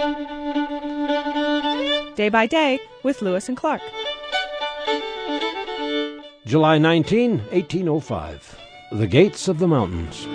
Day by Day with Lewis and Clark. July 19, 1805. The Gates of the Mountains.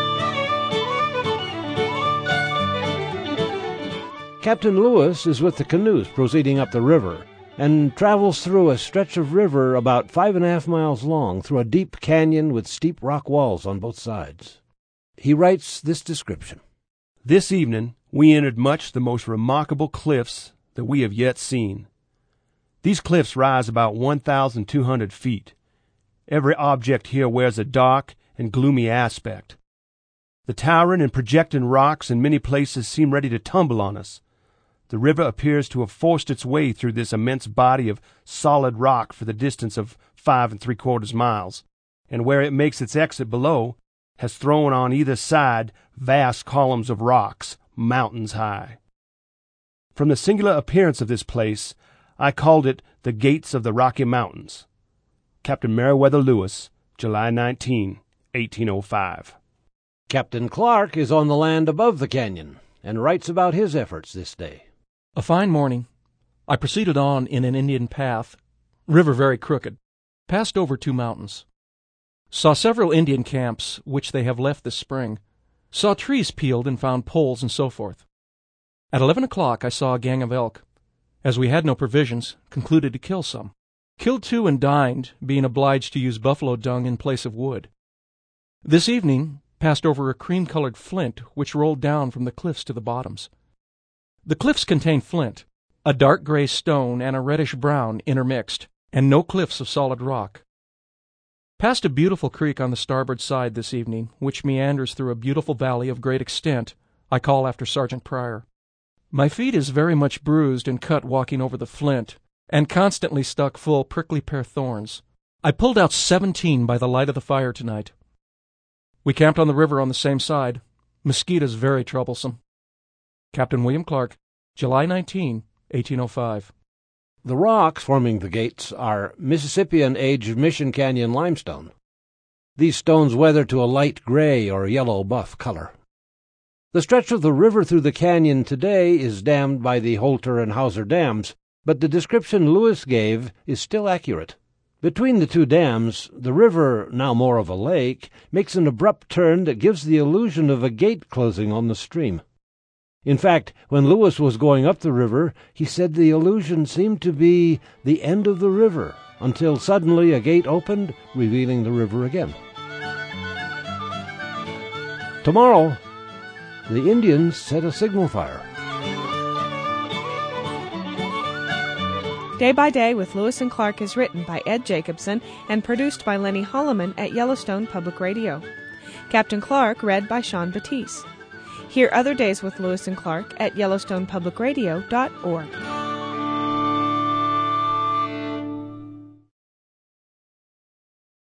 Captain Lewis is with the canoes proceeding up the river, and travels through a stretch of river about 5.5 miles long, through a deep canyon with steep rock walls on both sides. He writes this description. This evening we entered much the most remarkable cliffs that we have yet seen. These cliffs rise about 1,200 feet. Every object here wears a dark and gloomy aspect. The towering and projecting rocks in many places seem ready to tumble on us. The river appears to have forced its way through this immense body of solid rock for the distance of 5 3/4 miles, and where it makes its exit below, has thrown on either side vast columns of rocks, mountains high. From the singular appearance of this place, I called it the Gates of the Rocky Mountains. Captain Meriwether Lewis, July 19, 1805. Captain Clark is on the land above the canyon, and writes about his efforts this day. A fine morning. I proceeded on in an Indian path, river very crooked, passed over 2 mountains. Saw several Indian camps, which they have left this spring. Saw trees peeled and found poles and so forth. At 11 o'clock I saw a gang of elk. As we had no provisions, concluded to kill some. Killed 2 and dined, being obliged to use buffalo dung in place of wood. This evening passed over a cream-colored flint which rolled down from the cliffs to the bottoms. The cliffs contain flint, a dark gray stone and a reddish-brown intermixed, and no cliffs of solid rock. Passed a beautiful creek on the starboard side this evening, which meanders through a beautiful valley of great extent. I call after Sergeant Pryor. My feet is very much bruised and cut walking over the flint, and constantly stuck full prickly pear thorns. I pulled out 17 by the light of the fire tonight. We camped on the river on the same side. Mosquitoes very troublesome. Captain William Clark, July 19, 1805. The rocks forming the gates are Mississippian-aged Mission Canyon limestone. These stones weather to a light gray or yellow-buff color. The stretch of the river through the canyon today is dammed by the Holter and Hauser dams, but the description Lewis gave is still accurate. Between the 2 dams, the river, now more of a lake, makes an abrupt turn that gives the illusion of a gate closing on the stream. In fact, when Lewis was going up the river, he said the illusion seemed to be the end of the river, until suddenly a gate opened, revealing the river again. Tomorrow, the Indians set a signal fire. Day by Day with Lewis and Clark is written by Ed Jacobson and produced by Lenny Holloman at Yellowstone Public Radio. Captain Clark read by Sean Batiste. Hear other days with Lewis and Clark at YellowstonePublicRadio.org.